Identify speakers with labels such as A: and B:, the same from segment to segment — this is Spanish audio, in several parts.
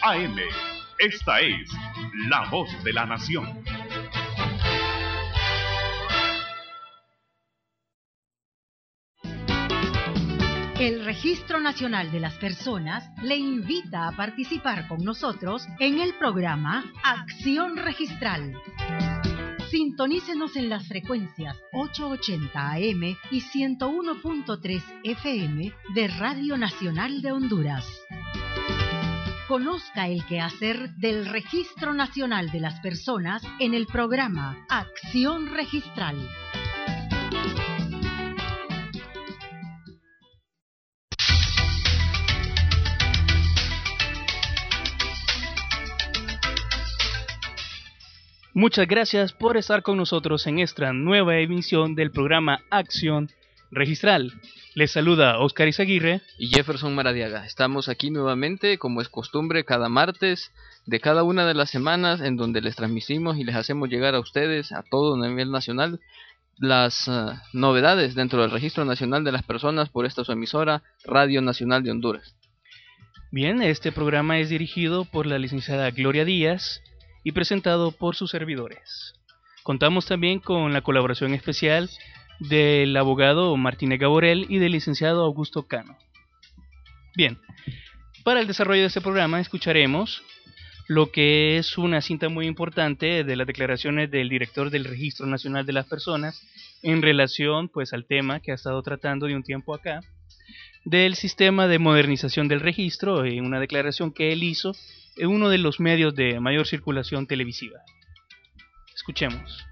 A: AM. Esta es La Voz de la Nación.
B: El Registro Nacional de las Personas le invita a participar con nosotros en el programa Acción Registral. Sintonícenos en las frecuencias 880 AM y 101.3 FM de Radio Nacional de Honduras. Conozca el quehacer del Registro Nacional de las Personas en el programa Acción Registral.
C: Muchas gracias por estar con nosotros en esta nueva emisión del programa Acción Registral. Les saluda Oscar Izaguirre
D: y Jefferson Maradiaga. Estamos aquí nuevamente, como es costumbre, cada martes de cada una de las semanas, en donde les transmitimos y les hacemos llegar a ustedes, a todo nivel nacional, las novedades dentro del Registro Nacional de las Personas por esta su emisora, Radio Nacional de Honduras.
C: Bien, este programa es dirigido por la licenciada Gloria Díaz y presentado por sus servidores. Contamos también con la colaboración especial del abogado Martínez Gaborel y del licenciado Augusto Cano. Bien, para el desarrollo de este programa escucharemos lo que es una cinta muy importante de las declaraciones del director del Registro Nacional de las Personas en relación pues al tema que ha estado tratando de un tiempo acá, del sistema de modernización del registro, en una declaración que él hizo en uno de los medios de mayor circulación televisiva. Escuchemos.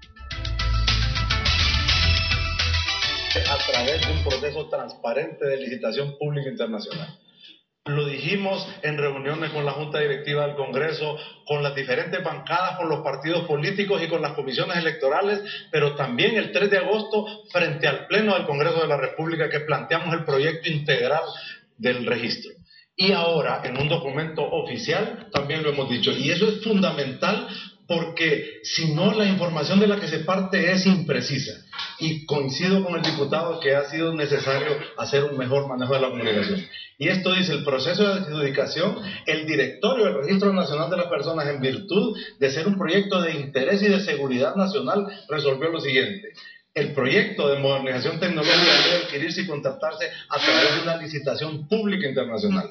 E: A través de un proceso transparente de licitación pública internacional. Lo dijimos en reuniones con la Junta Directiva del Congreso, con las diferentes bancadas, con los partidos políticos y con las comisiones electorales, pero también el 3 de agosto frente al Pleno del Congreso de la República, que planteamos el proyecto integral del registro. Y ahora, en un documento oficial, también lo hemos dicho. Y eso es fundamental porque si no, la información de la que se parte es imprecisa. Y coincido con el diputado que ha sido necesario hacer un mejor manejo de la comunicación. Y esto dice: el proceso de adjudicación, el directorio del Registro Nacional de las Personas, en virtud de ser un proyecto de interés y de seguridad nacional, resolvió lo siguiente. El proyecto de modernización tecnológica debe adquirirse y contratarse a través de una licitación pública internacional.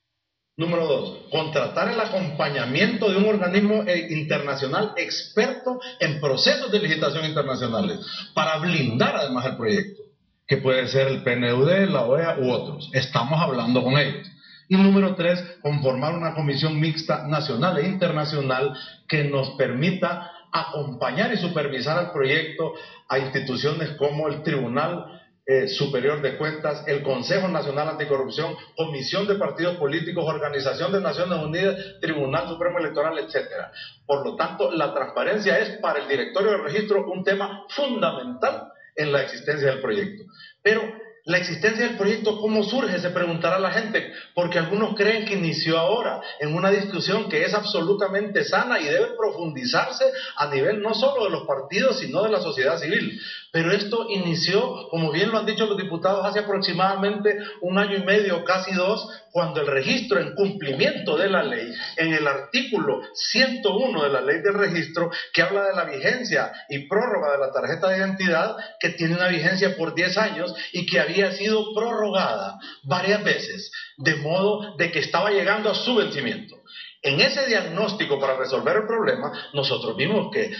E: Número 2, contratar el acompañamiento de un organismo internacional experto en procesos de licitación internacionales para blindar además el proyecto, que puede ser el PNUD, la OEA u otros. Estamos hablando con ellos. Y número 3, conformar una comisión mixta nacional e internacional que nos permita acompañar y supervisar el proyecto a instituciones como el Tribunal Superior de Cuentas, el Consejo Nacional Anticorrupción, Comisión de Partidos Políticos, Organización de Naciones Unidas, Tribunal Supremo Electoral, etc. Por lo tanto, la transparencia es para el directorio del registro un tema fundamental en la existencia del proyecto. Pero la existencia del proyecto, ¿cómo surge?, se preguntará la gente, porque algunos creen que inició ahora en una discusión que es absolutamente sana y debe profundizarse a nivel no solo de los partidos, sino de la sociedad civil. Pero esto inició, como bien lo han dicho los diputados, hace aproximadamente 1 año y medio, casi 2, cuando el registro, en cumplimiento de la ley, en el artículo 101 de la ley del registro, que habla de la vigencia y prórroga de la tarjeta de identidad, que tiene una vigencia por 10 años y que había sido prorrogada varias veces, de modo de que estaba llegando a su vencimiento. En ese diagnóstico para resolver el problema, nosotros vimos que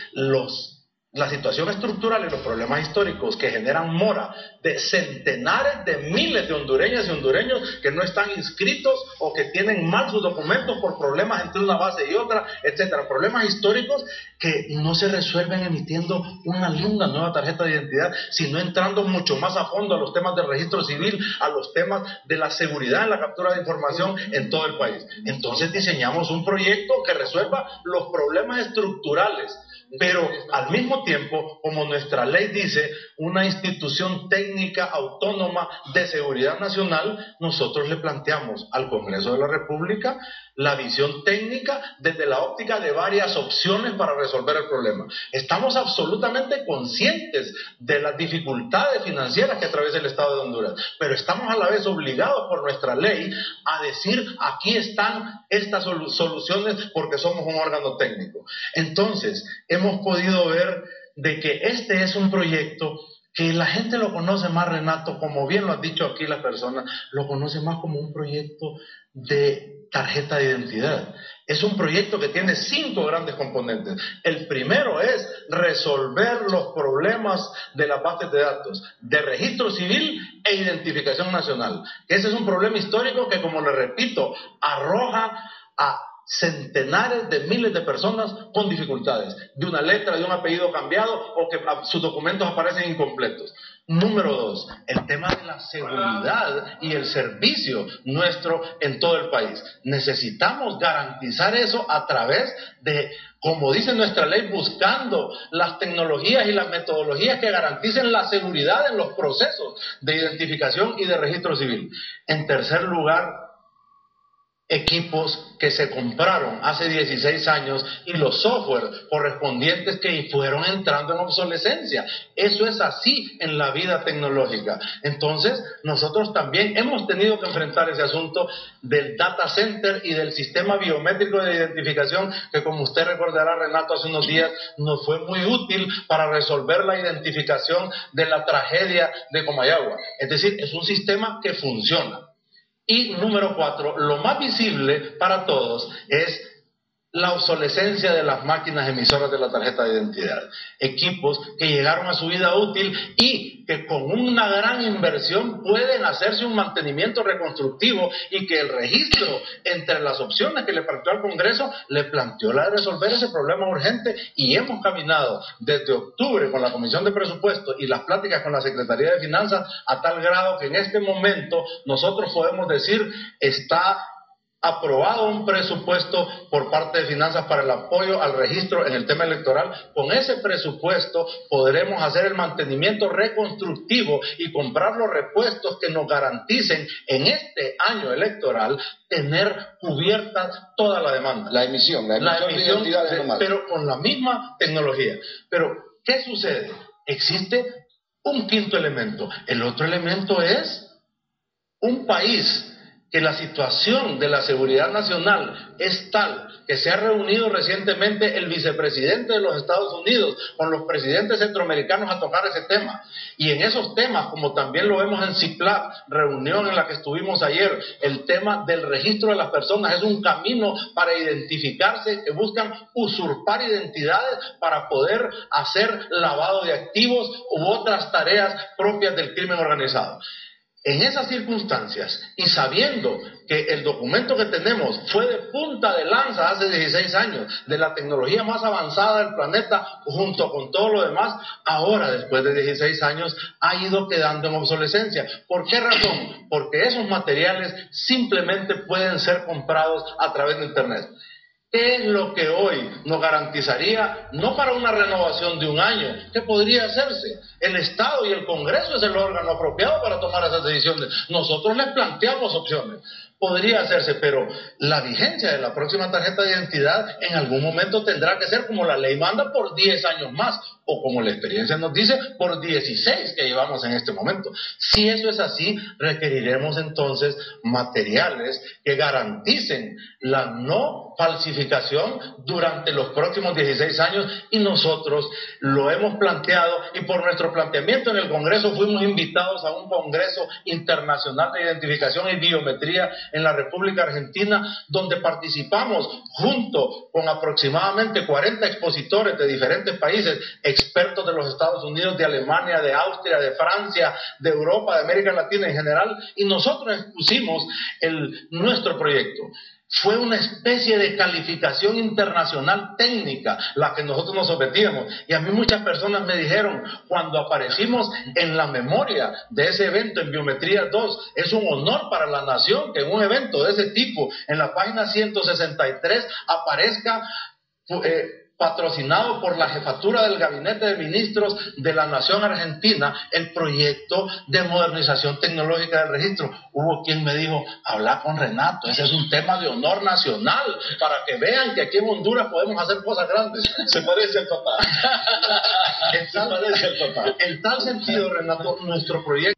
E: la situación estructural y los problemas históricos que generan mora de centenares de miles de hondureñas y hondureños que no están inscritos o que tienen mal sus documentos por problemas entre una base y otra, etcétera. Problemas históricos que no se resuelven emitiendo una linda nueva tarjeta de identidad, sino entrando mucho más a fondo a los temas del registro civil, a los temas de la seguridad en la captura de información en todo el país. Entonces diseñamos un proyecto que resuelva los problemas estructurales pero al mismo tiempo, como nuestra ley dice, una institución técnica autónoma de seguridad nacional, nosotros le planteamos al Congreso de la República la visión técnica desde la óptica de varias opciones para resolver el problema. Estamos absolutamente conscientes de las dificultades financieras que atraviesa el Estado de Honduras, pero estamos a la vez obligados por nuestra ley a decir, aquí están estas soluciones porque somos un órgano técnico. Entonces, hemos podido ver de que este es un proyecto que la gente lo conoce más, Renato, como bien lo han dicho aquí las personas, lo conoce más como un proyecto de tarjeta de identidad. Es un proyecto que tiene 5 grandes componentes. El primero es resolver los problemas de las bases de datos, de registro civil e identificación nacional. Ese es un problema histórico que, como le repito, arroja a centenares de miles de personas con dificultades, de una letra, de un apellido cambiado o que sus documentos aparecen incompletos. Número 2, el tema de la seguridad y el servicio nuestro en todo el país. Necesitamos garantizar eso a través de, como dice nuestra ley, buscando las tecnologías y las metodologías que garanticen la seguridad en los procesos de identificación y de registro civil. En tercer lugar, equipos que se compraron hace 16 años y los software correspondientes que fueron entrando en obsolescencia. Eso es así en la vida tecnológica. Entonces, nosotros también hemos tenido que enfrentar ese asunto del data center y del sistema biométrico de identificación que, como usted recordará, Renato, hace unos días nos fue muy útil para resolver la identificación de la tragedia de Comayagua. Es decir, es un sistema que funciona. Y número 4, lo más visible para todos es la obsolescencia de las máquinas emisoras de la tarjeta de identidad. Equipos que llegaron a su vida útil y que con una gran inversión pueden hacerse un mantenimiento reconstructivo y que el registro, entre las opciones que le planteó al Congreso, le planteó la de resolver ese problema urgente, y hemos caminado desde octubre con la Comisión de Presupuesto y las pláticas con la Secretaría de Finanzas a tal grado que en este momento nosotros podemos decir está aprobado un presupuesto por parte de Finanzas para el apoyo al registro en el tema electoral. Con ese presupuesto podremos hacer el mantenimiento reconstructivo y comprar los repuestos que nos garanticen en este año electoral tener cubierta toda la demanda.
F: La emisión de identidades nomás,
E: pero con la misma tecnología. Pero, ¿qué sucede? Existe un quinto elemento. El otro elemento es un país que la situación de la seguridad nacional es tal que se ha reunido recientemente el vicepresidente de los Estados Unidos con los presidentes centroamericanos a tocar ese tema. Y en esos temas, como también lo vemos en CIPLAC, reunión en la que estuvimos ayer, el tema del registro de las personas es un camino para identificarse, que buscan usurpar identidades para poder hacer lavado de activos u otras tareas propias del crimen organizado. En esas circunstancias, y sabiendo que el documento que tenemos fue de punta de lanza hace 16 años, de la tecnología más avanzada del planeta, junto con todo lo demás, ahora, después de 16 años, ha ido quedando en obsolescencia. ¿Por qué razón? Porque esos materiales simplemente pueden ser comprados a través de Internet. ¿Qué es lo que hoy nos garantizaría, no para una renovación de un año, que podría hacerse? El Estado y el Congreso es el órgano apropiado para tomar esas decisiones. Nosotros les planteamos opciones. Podría hacerse, pero la vigencia de la próxima tarjeta de identidad en algún momento tendrá que ser, como la ley manda, por 10 años más, o como la experiencia nos dice, por 16 que llevamos en este momento. Si eso es así, requeriremos entonces materiales que garanticen la no falsificación durante los próximos 16 años, y nosotros lo hemos planteado, y por nuestro planteamiento en el Congreso fuimos invitados a un Congreso Internacional de Identificación y Biometría en la República Argentina, donde participamos junto con aproximadamente 40 expositores de diferentes países, expertos de los Estados Unidos, de Alemania, de Austria, de Francia, de Europa, de América Latina en general, y nosotros expusimos nuestro proyecto. Fue una especie de calificación internacional técnica la que nosotros nos sometíamos, y a mí muchas personas me dijeron, cuando aparecimos en la memoria de ese evento en Biometría 2, es un honor para la nación que en un evento de ese tipo, en la página 163, aparezca patrocinado por la Jefatura del Gabinete de Ministros de la Nación Argentina, el proyecto de modernización tecnológica del registro. Hubo quien me dijo, habla con Renato, ese es un tema de honor nacional, para que vean que aquí en Honduras podemos hacer cosas grandes.
F: Se parece al papá.
E: En tal sentido, Renato, nuestro proyecto...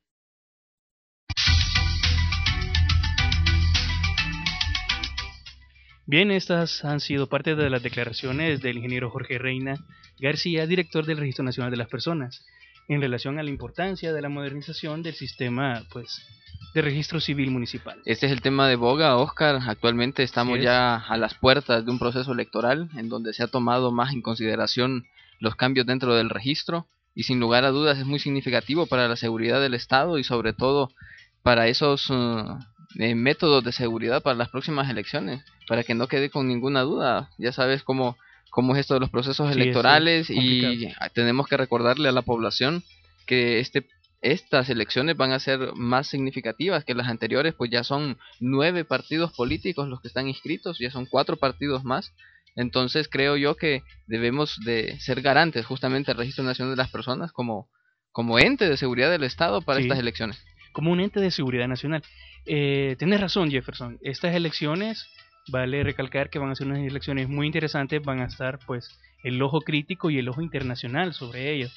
C: Bien, estas han sido parte de las declaraciones del ingeniero Jorge Reina García, director del Registro Nacional de las Personas, en relación a la importancia de la modernización del sistema, pues, de registro civil municipal.
D: Este es el tema de boga, Oscar. Actualmente estamos ya a las puertas de un proceso electoral en donde se ha tomado más en consideración los cambios dentro del registro, y sin lugar a dudas es muy significativo para la seguridad del Estado y sobre todo para esos métodos de seguridad para las próximas elecciones, para que no quede con ninguna duda. Ya sabes cómo es esto de los procesos electorales, y tenemos que recordarle a la población que estas elecciones van a ser más significativas que las anteriores, pues ya son 9 partidos políticos los que están inscritos, ya son 4 partidos más. Entonces creo yo que debemos de ser garantes justamente del Registro Nacional de las Personas como ente de seguridad del Estado para estas elecciones.
C: Como un ente de seguridad nacional. Tienes razón, Jefferson. Estas elecciones, vale recalcar que van a ser unas elecciones muy interesantes, van a estar pues el ojo crítico y el ojo internacional sobre ellas.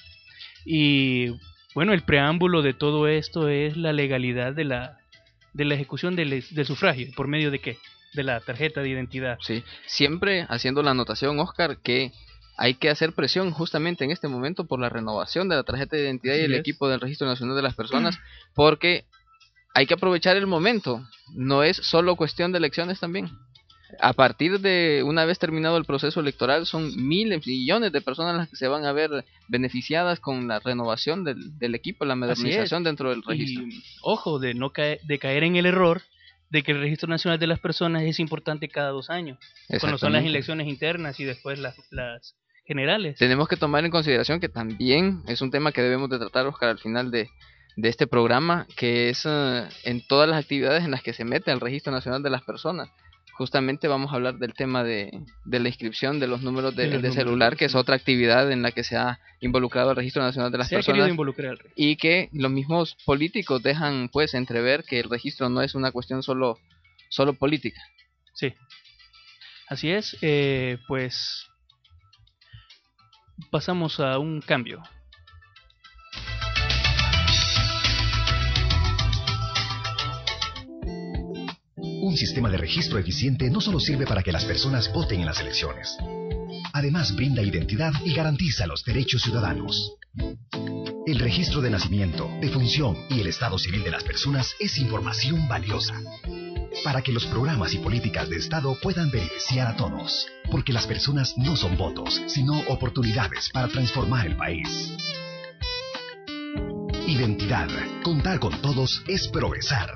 C: Y bueno, el preámbulo de todo esto es la legalidad de la ejecución del sufragio. ¿Por medio de qué? De la tarjeta de identidad.
D: Sí, siempre haciendo la anotación, Oscar, que hay que hacer presión justamente en este momento por la renovación de la tarjeta de identidad y el equipo del Registro Nacional de las Personas, porque hay que aprovechar el momento. No es solo cuestión de elecciones también. A partir de una vez terminado el proceso electoral, son miles, millones de personas las que se van a ver beneficiadas con la renovación del equipo, la modernización dentro del registro.
C: Y ojo, de caer en el error de que el Registro Nacional de las Personas es importante cada 2 años, cuando son las elecciones internas y después las generales.
D: Tenemos que tomar en consideración que también es un tema que debemos de tratar, Oscar, al final de este programa, que es en todas las actividades en las que se mete el Registro Nacional de las Personas. Justamente vamos a hablar del tema de la inscripción de los números de celular, que es otra actividad en la que se ha involucrado el Registro Nacional de las Personas, y que los mismos políticos dejan pues entrever que el registro no es una cuestión solo política.
C: Sí, así es. Pues pasamos a un cambio.
G: Un sistema de registro eficiente no solo sirve para que las personas voten en las elecciones, además brinda identidad y garantiza los derechos ciudadanos. El registro de nacimiento, defunción y el estado civil de las personas es información valiosa para que los programas y políticas de Estado puedan beneficiar a todos, porque las personas no son votos, sino oportunidades para transformar el país. Identidad. Contar con todos es progresar.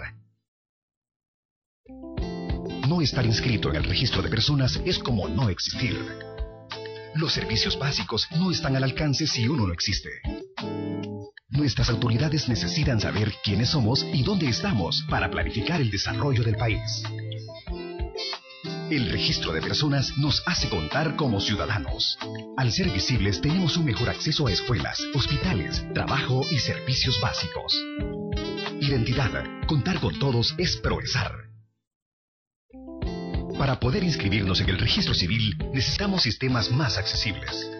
G: No estar inscrito en el registro de personas es como no existir. Los servicios básicos no están al alcance si uno no existe. Nuestras autoridades necesitan saber quiénes somos y dónde estamos para planificar el desarrollo del país. El registro de personas nos hace contar como ciudadanos. Al ser visibles tenemos un mejor acceso a escuelas, hospitales, trabajo y servicios básicos. Identidad. Contar con todos es progresar. Para poder inscribirnos en el registro civil, necesitamos sistemas más accesibles,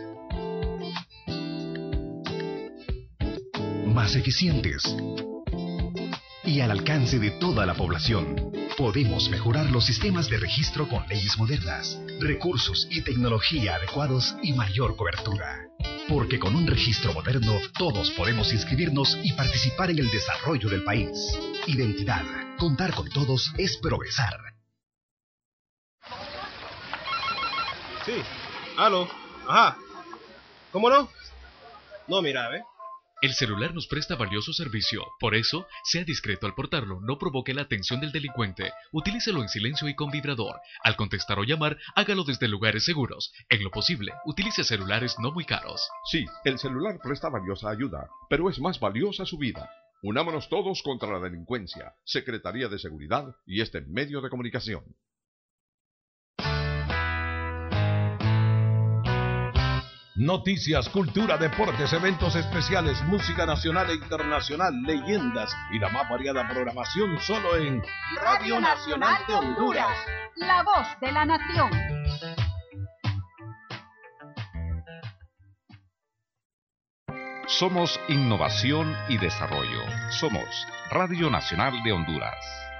G: más eficientes y al alcance de toda la población. Podemos mejorar los sistemas de registro con leyes modernas, recursos y tecnología adecuados y mayor cobertura. Porque con un registro moderno, todos podemos inscribirnos y participar en el desarrollo del país. Identidad. Contar con todos es progresar.
H: Sí, aló, ajá, ¿cómo no? No, mira, ¿ve?
I: El celular nos presta valioso servicio, por eso, sea discreto al portarlo, no provoque la atención del delincuente, utilícelo en silencio y con vibrador. Al contestar o llamar, hágalo desde lugares seguros. En lo posible, utilice celulares no muy caros.
A: Sí, el celular presta valiosa ayuda, pero es más valiosa su vida. Unámonos todos contra la delincuencia, Secretaría de Seguridad y este medio de comunicación.
J: Noticias, cultura, deportes, eventos especiales, música nacional e internacional, leyendas y la más variada programación solo en Radio Nacional de Honduras.
B: La voz de la nación.
K: Somos innovación y desarrollo. Somos Radio Nacional de Honduras.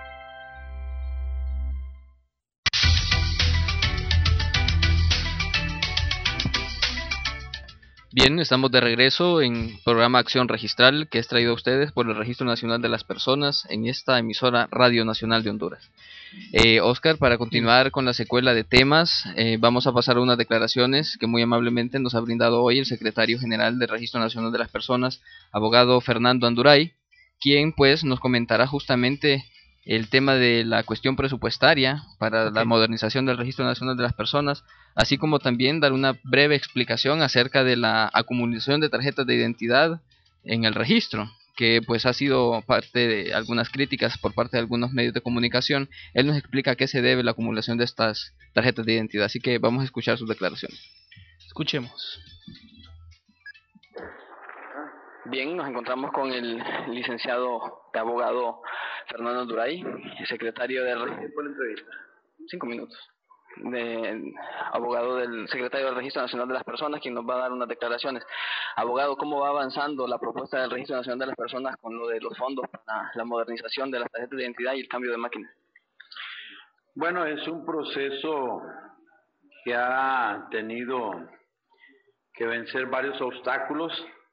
D: Bien, estamos de regreso en programa Acción Registral, que es traído a ustedes por el Registro Nacional de las Personas en esta emisora Radio Nacional de Honduras. Oscar, para continuar con la secuela de temas, vamos a pasar a unas declaraciones que muy amablemente nos ha brindado hoy el secretario general del Registro Nacional de las Personas, abogado Fernando Anduray, quien pues nos comentará justamente el tema de la cuestión presupuestaria para la modernización del Registro Nacional de las Personas, así como también dar una breve explicación acerca de la acumulación de tarjetas de identidad en el registro, que pues ha sido parte de algunas críticas por parte de algunos medios de comunicación. Él nos explica a qué se debe la acumulación de estas tarjetas de identidad, así que vamos a escuchar sus declaraciones.
C: Escuchemos.
D: Bien, nos encontramos con el licenciado abogado Fernando Anduray, secretario del... ¿Por la entrevista? 5 minutos. Abogado del secretario del Registro Nacional de las Personas, quien nos va a dar unas declaraciones. Abogado, ¿cómo va avanzando la propuesta del Registro Nacional de las Personas con lo de los fondos para la modernización de las tarjetas de identidad y el cambio de máquina?
L: Bueno, es un proceso que ha tenido que vencer varios obstáculos,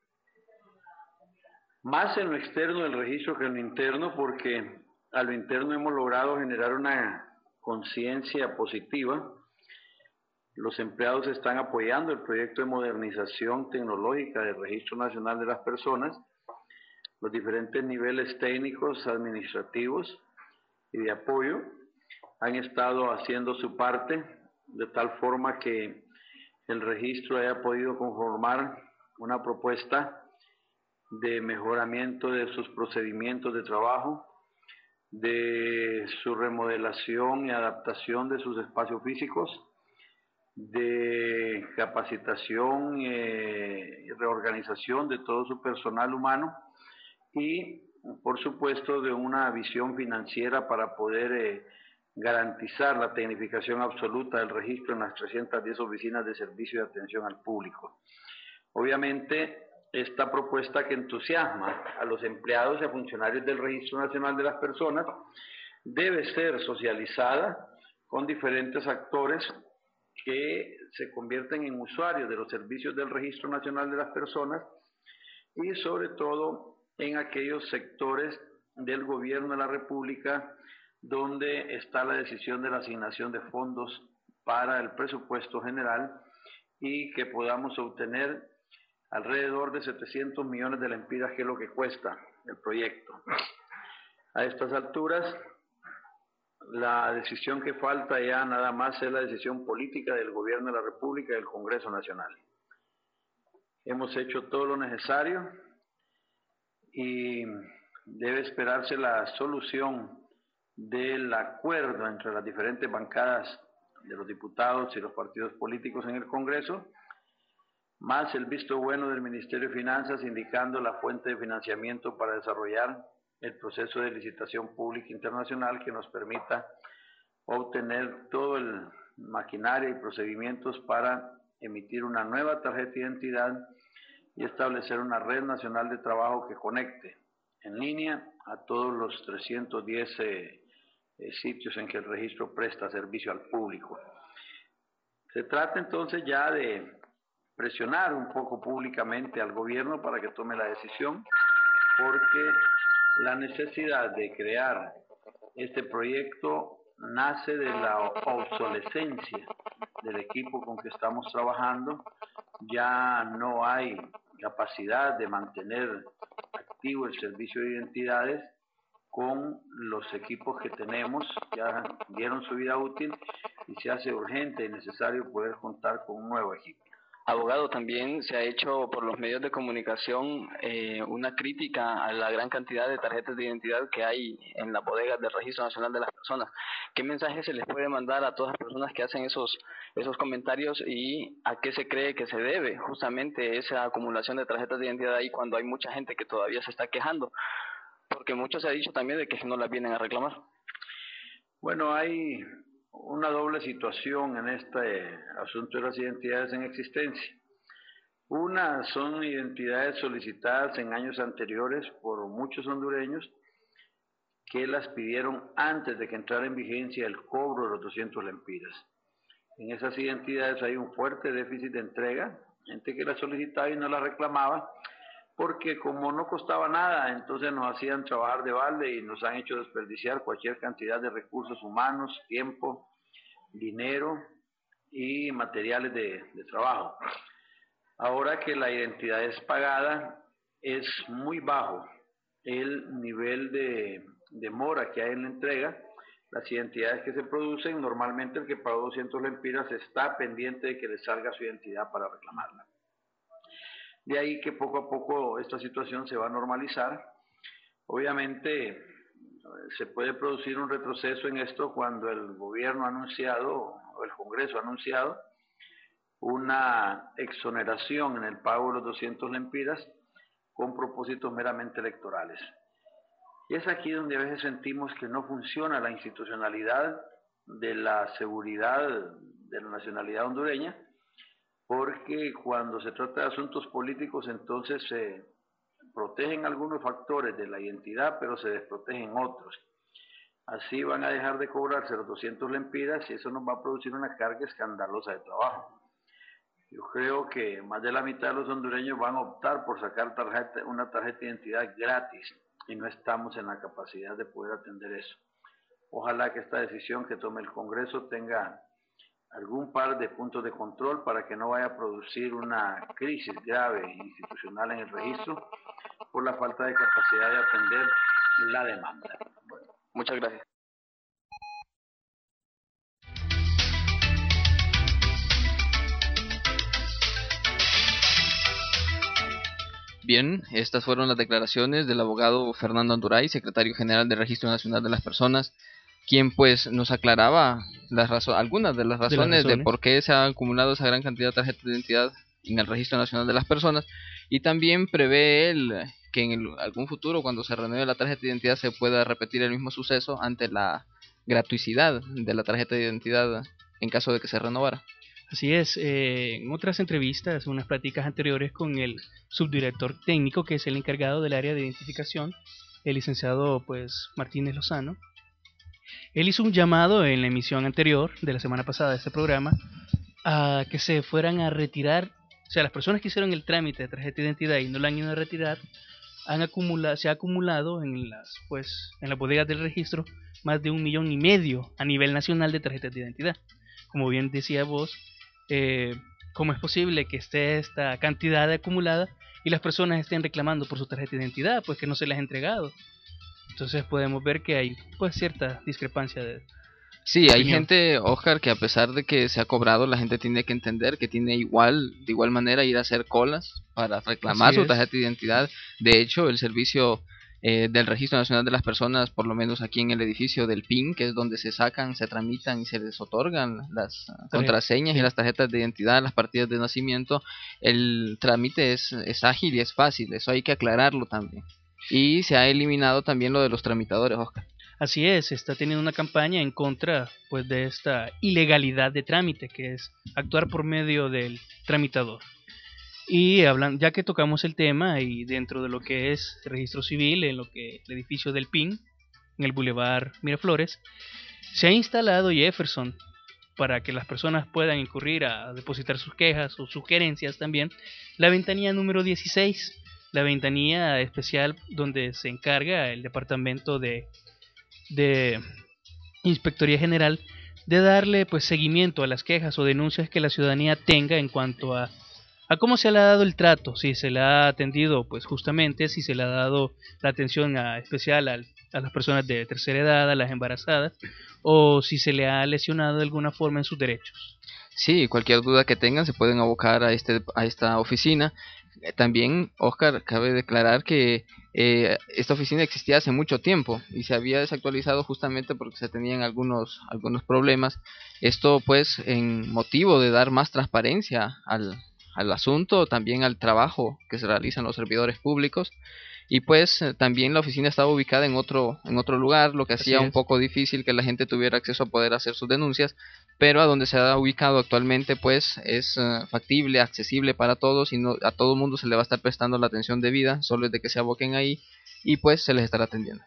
L: más en lo externo del registro que en lo interno, porque a lo interno hemos logrado generar una conciencia positiva. Los empleados están apoyando el proyecto de modernización tecnológica del Registro Nacional de las Personas. Los diferentes niveles técnicos, administrativos y de apoyo han estado haciendo su parte, de tal forma que el registro haya podido conformar una propuesta de mejoramiento de sus procedimientos de trabajo, de su remodelación y adaptación de sus espacios físicos, de capacitación y reorganización de todo su personal humano y, por supuesto, de una visión financiera para poder garantizar la tecnificación absoluta del registro en las 310 oficinas de servicio de atención al público. Obviamente, esta propuesta que entusiasma a los empleados y a funcionarios del Registro Nacional de las Personas debe ser socializada con diferentes actores que se convierten en usuarios de los servicios del Registro Nacional de las Personas y sobre todo en aquellos sectores del gobierno de la República donde está la decisión de la asignación de fondos para el presupuesto general y que podamos obtener alrededor de 700 millones de lempiras, que es lo que cuesta el proyecto. A estas alturas, la decisión que falta ya nada más es la decisión política del Gobierno de la República y del Congreso Nacional. Hemos hecho todo lo necesario y debe esperarse la solución del acuerdo entre las diferentes bancadas de los diputados y los partidos políticos en el Congreso, más el visto bueno del Ministerio de Finanzas indicando la fuente de financiamiento para desarrollar el proceso de licitación pública internacional que nos permita obtener todo el maquinaria y procedimientos para emitir una nueva tarjeta de identidad y establecer una red nacional de trabajo que conecte en línea a todos los 310 sitios en que el registro presta servicio al público. Se trata entonces ya de presionar un poco públicamente al gobierno para que tome la decisión, porque la necesidad de crear este proyecto nace de la obsolescencia del equipo con que estamos trabajando. Ya no hay capacidad de mantener activo el servicio de identidades con los equipos que tenemos, ya dieron su vida útil y se hace urgente y necesario poder contar con un nuevo equipo.
D: Abogado, también se ha hecho por los medios de comunicación una crítica a la gran cantidad de tarjetas de identidad que hay en las bodegas del Registro Nacional de las Personas. ¿Qué mensaje se les puede mandar a todas las personas que hacen esos comentarios y a qué se cree que se debe justamente esa acumulación de tarjetas de identidad ahí cuando hay mucha gente que todavía se está quejando? Porque mucho se ha dicho también de que no las vienen a reclamar.
L: Bueno, hay una doble situación en este asunto de las identidades en existencia. Una son identidades solicitadas en años anteriores por muchos hondureños que las pidieron antes de que entrara en vigencia el cobro de los 200 lempiras. En esas identidades hay un fuerte déficit de entrega, gente que las solicitaba y no las reclamaba, porque como no costaba nada, entonces nos hacían trabajar de balde y nos han hecho desperdiciar cualquier cantidad de recursos humanos, tiempo, dinero y materiales de trabajo. Ahora que la identidad es pagada, es muy bajo el nivel de demora que hay en la entrega. Las identidades que se producen, normalmente el que pagó 200 lempiras está pendiente de que le salga su identidad para reclamarla. De ahí que poco a poco esta situación se va a normalizar. Obviamente se puede producir un retroceso en esto cuando el gobierno ha anunciado, o el Congreso ha anunciado, una exoneración en el pago de los 200 lempiras con propósitos meramente electorales. Y es aquí donde a veces sentimos que no funciona la institucionalidad de la seguridad de la nacionalidad hondureña, porque cuando se trata de asuntos políticos entonces se protegen algunos factores de la identidad, pero se desprotegen otros. Así van a dejar de cobrarse los 200 lempiras y eso nos va a producir una carga escandalosa de trabajo. Yo creo que más de la mitad de los hondureños van a optar por sacar una tarjeta de identidad gratis y no estamos en la capacidad de poder atender eso. Ojalá que esta decisión que tome el Congreso tenga algún par de puntos de control para que no vaya a producir una crisis grave institucional en el registro por la falta de capacidad de atender la demanda. Bueno,
D: muchas gracias. Bien, estas fueron las declaraciones del abogado Fernando Anduray, secretario general del Registro Nacional de las Personas, quien pues nos aclaraba algunas de las razones de por qué se ha acumulado esa gran cantidad de tarjetas de identidad en el Registro Nacional de las Personas, y también prevé él que en algún futuro, cuando se renueve la tarjeta de identidad, se pueda repetir el mismo suceso ante la gratuicidad de la tarjeta de identidad en caso de que se renovara.
C: Así es, en otras entrevistas, unas pláticas anteriores con el subdirector técnico, que es el encargado del área de identificación, el licenciado pues Martínez Lozano, él hizo un llamado en la emisión anterior de la semana pasada de este programa a que se fueran a retirar, o sea, las personas que hicieron el trámite de tarjeta de identidad y no la han ido a retirar, se ha acumulado en las bodegas del registro más de 1,5 millones a nivel nacional de tarjetas de identidad. Como bien decía vos, ¿cómo es posible que esté esta cantidad acumulada y las personas estén reclamando por su tarjeta de identidad, pues que no se les ha entregado? Entonces podemos ver que hay pues cierta discrepancia de
D: Sí, hay gente, Oscar, que a pesar de que se ha cobrado, la gente tiene que entender que tiene de igual manera ir a hacer colas para reclamar su tarjeta de identidad. De hecho, el servicio del Registro Nacional de las Personas, por lo menos aquí en el edificio del PIN, que es donde se sacan, se tramitan y se les otorgan las contraseñas y las tarjetas de identidad, las partidas de nacimiento, el trámite es ágil y es fácil, eso hay que aclararlo también. Y se ha eliminado también lo de los tramitadores, Oscar.
C: Así es, se está teniendo una campaña en contra pues de esta ilegalidad de trámite, que es actuar por medio del tramitador. Y ya que tocamos el tema y dentro de lo que es registro civil, en lo que el edificio del PIN, en el Boulevard Miraflores, se ha instalado Jefferson para que las personas puedan incurrir a depositar sus quejas o sugerencias también, la ventanilla número 16, la ventanilla especial donde se encarga el departamento de Inspectoría General de darle pues seguimiento a las quejas o denuncias que la ciudadanía tenga en cuanto a cómo se le ha dado el trato, si se le ha atendido pues justamente, si se le ha dado la atención especial al las personas de tercera edad, a las embarazadas, o si se le ha lesionado de alguna forma en sus derechos.
D: Sí, cualquier duda que tengan se pueden abocar a esta oficina. También, Oscar, cabe declarar que esta oficina existía hace mucho tiempo y se había desactualizado justamente porque se tenían algunos problemas. Esto pues en motivo de dar más transparencia al asunto, también al trabajo que se realizan los servidores públicos. Y pues también la oficina estaba ubicada en otro lugar, lo que hacía un poco difícil que la gente tuviera acceso a poder hacer sus denuncias, pero a donde se ha ubicado actualmente pues es factible, accesible para todos y a todo el mundo se le va a estar prestando la atención debida, solo es de que se aboquen ahí y pues se les estará atendiendo.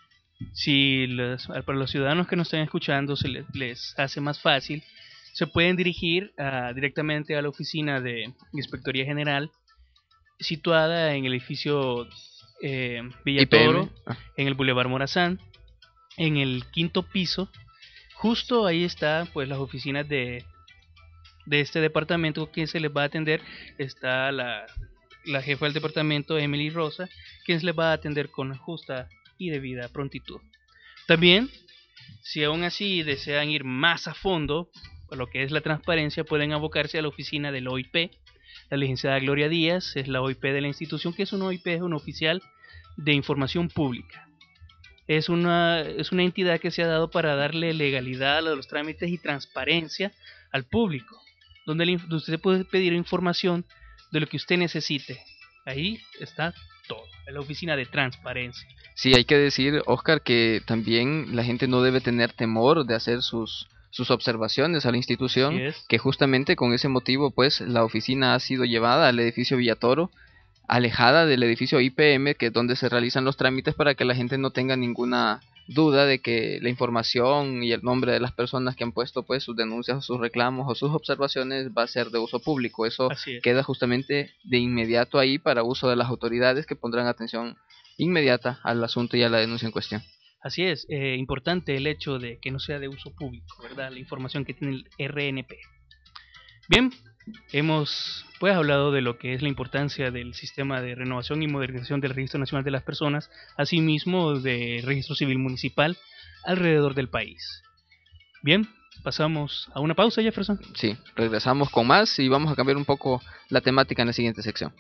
C: Si para los ciudadanos que nos están escuchando les hace más fácil, se pueden dirigir directamente a la oficina de Inspectoría General situada en el edificio Villa Toro, en el Boulevard Morazán, en el 5º piso. Justo ahí está pues las oficinas de este departamento que se les va a atender. Está la jefa del departamento, Emily Rosa, quien se les va a atender con justa y debida prontitud. También, si aún así desean ir más a fondo a lo que es la transparencia, pueden abocarse a la oficina del OIP. La licenciada Gloria Díaz es la OIP de la institución, que es un OIP, es un oficial de información pública. Es una entidad que se ha dado para darle legalidad a los trámites y transparencia al público, donde usted puede pedir información de lo que usted necesite. Ahí está todo, en la oficina de transparencia.
D: Sí, hay que decir, Oscar, que también la gente no debe tener temor de hacer sus observaciones a la institución, que justamente con ese motivo pues la oficina ha sido llevada al edificio Villatoro, alejada del edificio IPM, que es donde se realizan los trámites, para que la gente no tenga ninguna duda de que la información y el nombre de las personas que han puesto pues sus denuncias o sus reclamos o sus observaciones va a ser de uso público. Eso queda justamente de inmediato ahí para uso de las autoridades, que pondrán atención inmediata al asunto y a la denuncia en cuestión.
C: Así es, importante el hecho de que no sea de uso público, ¿verdad? La información que tiene el RNP. Bien, hemos pues hablado de lo que es la importancia del sistema de renovación y modernización del Registro Nacional de las Personas, asimismo del Registro Civil Municipal alrededor del país. Bien, pasamos a una pausa, Jefferson.
D: Sí, regresamos con más y vamos a cambiar un poco la temática en la siguiente sección.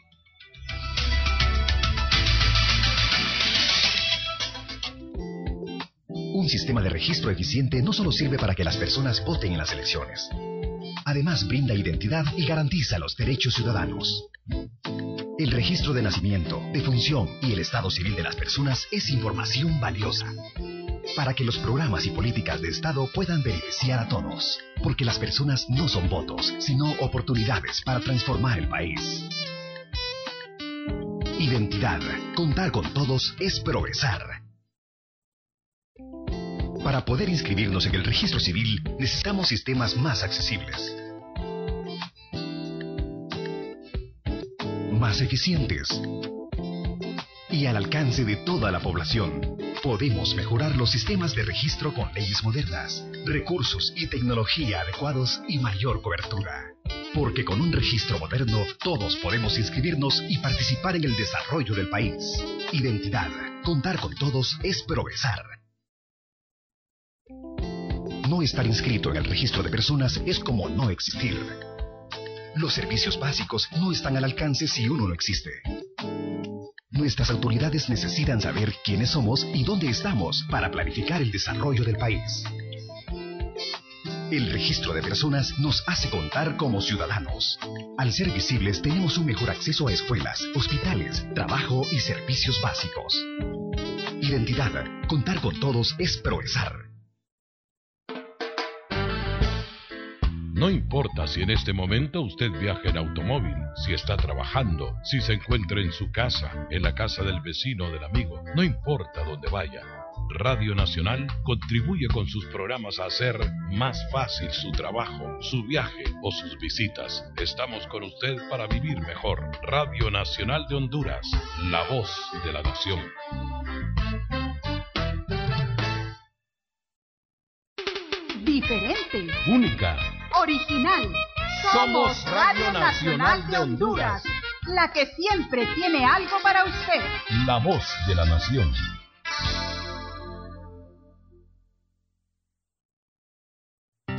G: Un sistema de registro eficiente no solo sirve para que las personas voten en las elecciones. Además, brinda identidad y garantiza los derechos ciudadanos. El registro de nacimiento, defunción y el estado civil de las personas es información valiosa para que los programas y políticas de Estado puedan beneficiar a todos, porque las personas no son votos, sino oportunidades para transformar el país. Identidad. Contar con todos es progresar. Para poder inscribirnos en el registro civil, necesitamos sistemas más accesibles, más eficientes y al alcance de toda la población. Podemos mejorar los sistemas de registro con leyes modernas, recursos y tecnología adecuados y mayor cobertura. Porque con un registro moderno, todos podemos inscribirnos y participar en el desarrollo del país. Identidad. Contar con todos es progresar. No estar inscrito en el registro de personas es como no existir. Los servicios básicos no están al alcance si uno no existe. Nuestras autoridades necesitan saber quiénes somos y dónde estamos para planificar el desarrollo del país. El registro de personas nos hace contar como ciudadanos. Al ser visibles tenemos un mejor acceso a escuelas, hospitales, trabajo y servicios básicos. Identidad. Contar con todos es progresar.
J: No importa si en este momento usted viaja en automóvil, si está trabajando, si se encuentra en su casa, en la casa del vecino o del amigo, no importa dónde vaya. Radio Nacional contribuye con sus programas a hacer más fácil su trabajo, su viaje o sus visitas. Estamos con usted para vivir mejor. Radio Nacional de Honduras, la voz de la nación.
B: Diferente.
J: Única.
B: Original. Somos Radio Nacional de Honduras, la que siempre tiene algo para usted.
J: La voz de la nación.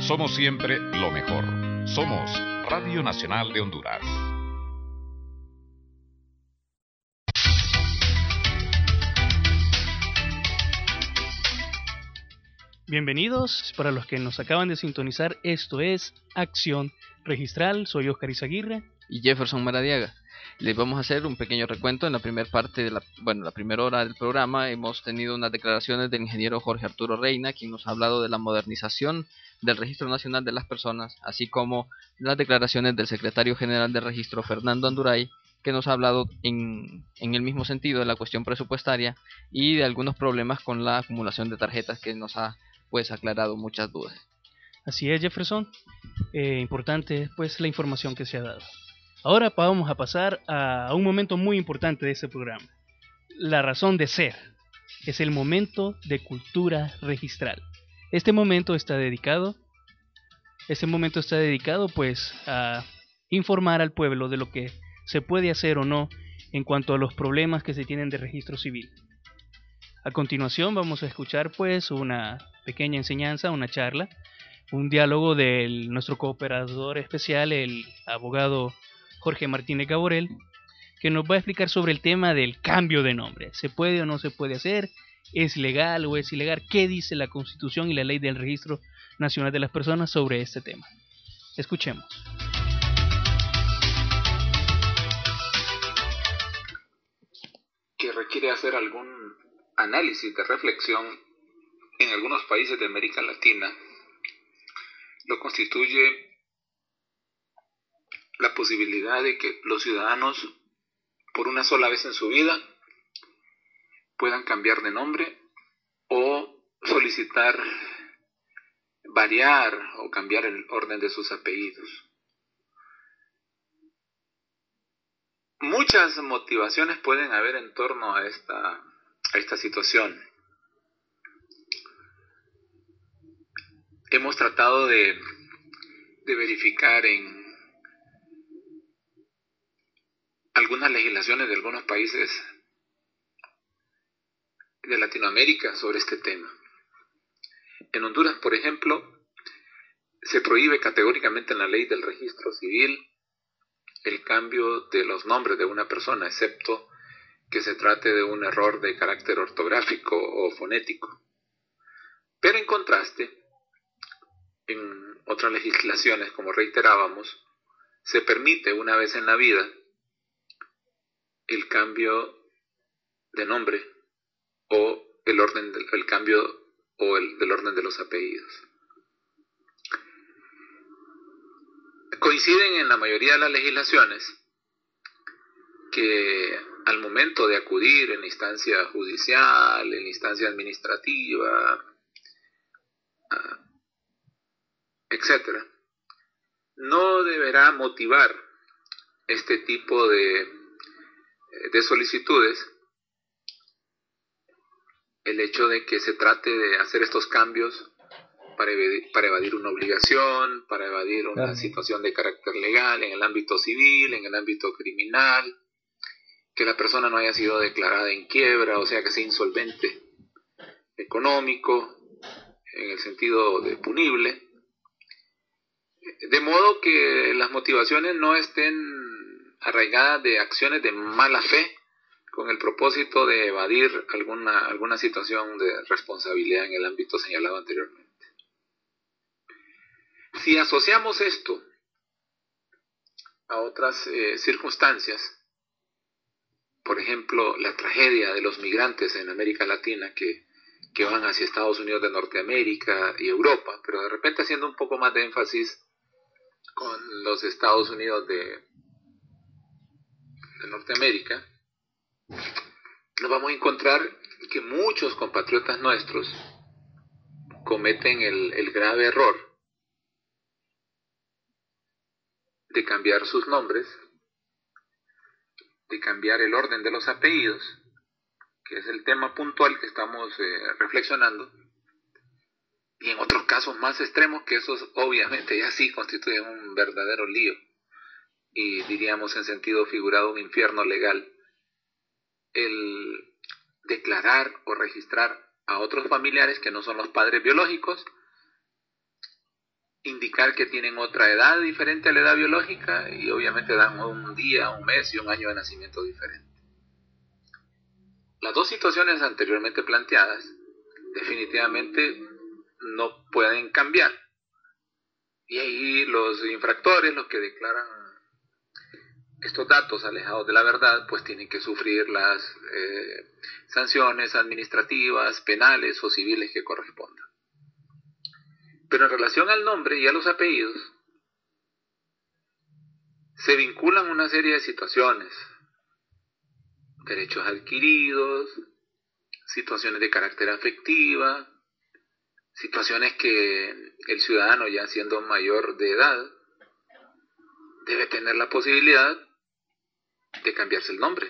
K: Somos siempre lo mejor. Somos Radio Nacional de Honduras.
C: Bienvenidos, para los que nos acaban de sintonizar, esto es Acción Registral. Soy Oscar Izaguirre
D: y Jefferson Maradiaga. Les vamos a hacer un pequeño recuento. En la primera parte de la primera hora del programa hemos tenido unas declaraciones del ingeniero Jorge Arturo Reina, quien nos ha hablado de la modernización del Registro Nacional de las Personas, así como las declaraciones del secretario general del Registro, Fernando Anduray, que nos ha hablado en el mismo sentido de la cuestión presupuestaria y de algunos problemas con la acumulación de tarjetas, que nos ha aclarado muchas dudas.
C: Así es, Jefferson. Importante pues la información que se ha dado. Ahora vamos a pasar a un momento muy importante de este programa. La razón de ser. Es el momento de cultura registral. Este momento está dedicado pues a informar al pueblo de lo que se puede hacer o no en cuanto a los problemas que se tienen de registro civil. A continuación vamos a escuchar pues una pequeña enseñanza, una charla, un diálogo de nuestro cooperador especial, el abogado Jorge Martínez Gaborel, que nos va a explicar sobre el tema del cambio de nombre. ¿Se puede o no se puede hacer? ¿Es legal o es ilegal? ¿Qué dice la Constitución y la Ley del Registro Nacional de las Personas sobre este tema? Escuchemos.
M: Que requiere hacer algún análisis de reflexión en algunos países de América Latina, lo constituye la posibilidad de que los ciudadanos, por una sola vez en su vida, puedan cambiar de nombre o solicitar variar o cambiar el orden de sus apellidos. Muchas motivaciones pueden haber en torno a esta situación. Hemos tratado de verificar en algunas legislaciones de algunos países de Latinoamérica sobre este tema. En Honduras, por ejemplo, se prohíbe categóricamente en la ley del registro civil el cambio de los nombres de una persona, excepto que se trate de un error de carácter ortográfico o fonético. Pero en contraste, en otras legislaciones, como reiterábamos, se permite una vez en la vida el cambio de nombre o el cambio del orden de los apellidos. Coinciden en la mayoría de las legislaciones que al momento de acudir en la instancia judicial, en la instancia administrativa, etcétera, no deberá motivar este tipo de solicitudes el hecho de que se trate de hacer estos cambios para evadir una obligación, para evadir una situación de carácter legal en el ámbito civil, en el ámbito criminal, que la persona no haya sido declarada en quiebra, o sea que sea insolvente económico, en el sentido de punible, de modo que las motivaciones no estén arraigadas de acciones de mala fe con el propósito de evadir alguna situación de responsabilidad en el ámbito señalado anteriormente. Si asociamos esto a otras circunstancias, por ejemplo, la tragedia de los migrantes en América Latina que van hacia Estados Unidos de Norteamérica y Europa, pero de repente haciendo un poco más de énfasis con los Estados Unidos de Norteamérica, nos vamos a encontrar que muchos compatriotas nuestros cometen el grave error de cambiar sus nombres, de cambiar el orden de los apellidos, que es el tema puntual que estamos reflexionando, y en otros casos más extremos, que esos obviamente ya sí constituyen un verdadero lío, y diríamos en sentido figurado un infierno legal, el declarar o registrar a otros familiares que no son los padres biológicos indicar que tienen otra edad diferente a la edad biológica y obviamente dan un día, un mes y un año de nacimiento diferente. Las dos situaciones anteriormente planteadas definitivamente no pueden cambiar. Y ahí los infractores, los que declaran estos datos alejados de la verdad, pues tienen que sufrir las sanciones administrativas, penales o civiles que correspondan. Pero en relación al nombre y a los apellidos, se vinculan una serie de situaciones: derechos adquiridos, situaciones de carácter afectiva, situaciones que el ciudadano, ya siendo mayor de edad, debe tener la posibilidad de cambiarse el nombre.